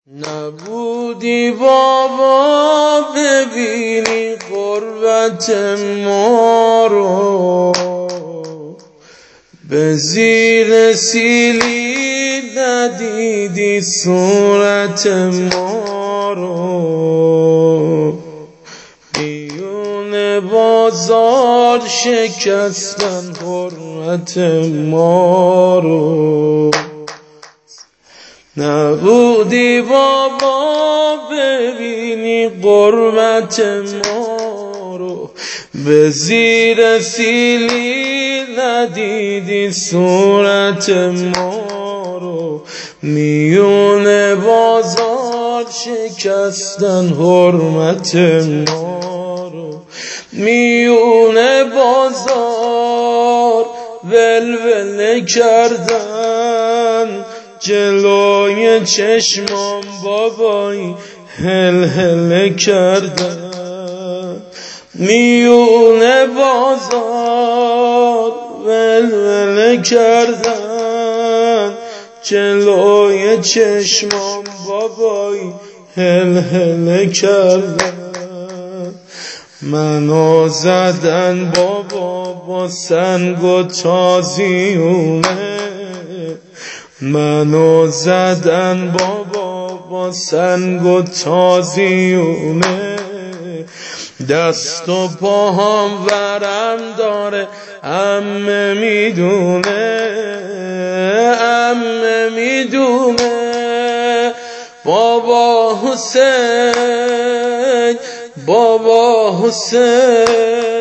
نبودی بابا ببینی غربت ما رو، به زیر سیلی ندیدی صورت ما رو، میون بازار شکستن حرمت ما رو. نبودی بابا ببینی غربت ما رو، به زیر سیلی ندیدی صورت ما رو، میون بازار شکستن حرمت ما رو، میون بازار ولوله کردن جلوی چشمام بابایی هل هل کردن، میون بازار ولوله کردن جلوی چشمام بابایی هل هل کردن. منو زدن بابا با سنگ و تازیونه، منو زدن بابا با سنگ و تازیونه، دست و پاهم ورم داره عمه میدونه، عمه میدونه. بابا حسین، بابا حسین،